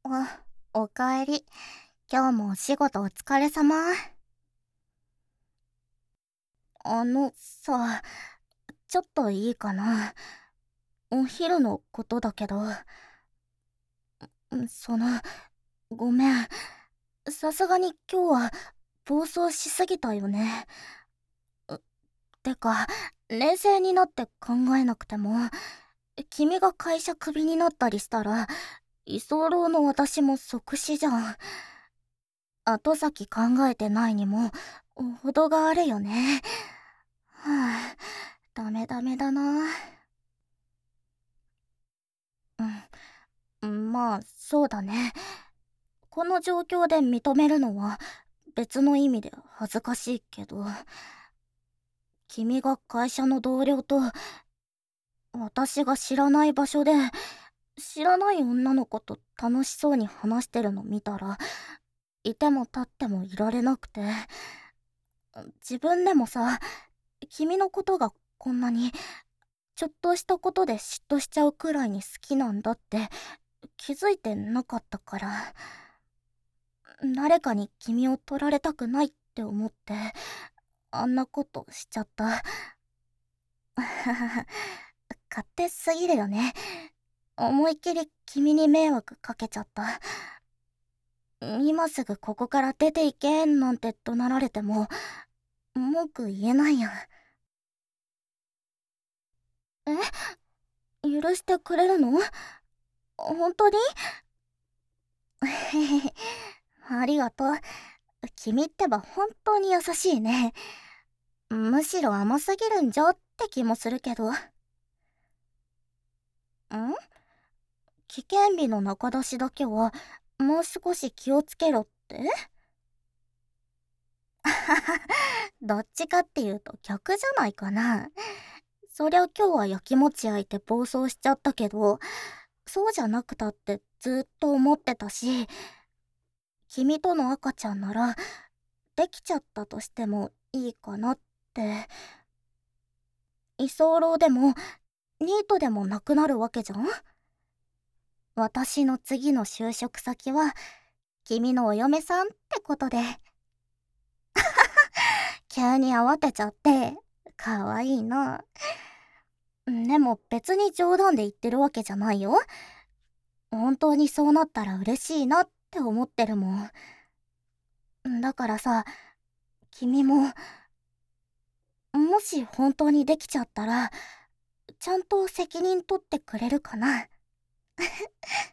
おかえり。今日もお仕事お疲れ様。さ、ちょっといいかな。お昼のことだけど、その、ごめん。さすがに今日は暴走しすぎたよね。てか、冷静になって考えなくても、君が会社クビになったりしたら、居候の私も即死じゃん。後先考えてないにも、程があるよね。はあ、ダメだな。まあ、そうだね。この状況で認めるのは別の意味で恥ずかしいけど、君が会社の同僚と私が知らない場所で知らない女の子と楽しそうに話してるの見たら、いても立ってもいられなくて、自分でもさ、君のことがこんなにちょっとしたことで嫉妬しちゃうくらいに好きなんだって気づいてなかったから、誰かに君を取られたくないって思って、あんなことしちゃった。勝手すぎるよね。思いっきり君に迷惑かけちゃった。今すぐここから出ていけなんて怒鳴られても、文句言えないや。許してくれるの？本当に？ありがとう。君ってば本当に優しいね。むしろ甘すぎるんじゃって気もするけど。危険日の中出しだけはもう少し気をつけろって？どっちかっていうと逆じゃないかな。そりゃ今日はやきもち焼いて暴走しちゃったけど、そうじゃなくたってずっと思ってたし、君との赤ちゃんならできちゃったとしてもいいかなって。居候でもニートでもなくなるわけじゃん。私の次の就職先は君のお嫁さんってことで。急に慌てちゃってかわいいな。でも別に冗談で言ってるわけじゃないよ。本当にそうなったら嬉しいなって思ってるもん。だからさ、君ももし本当にできちゃったらちゃんと責任取ってくれるかな？